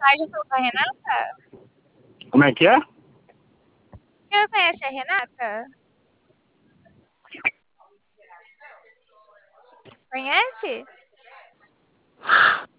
já falou com a Renata? Como é que é? Você conhece a Renata? Conhece?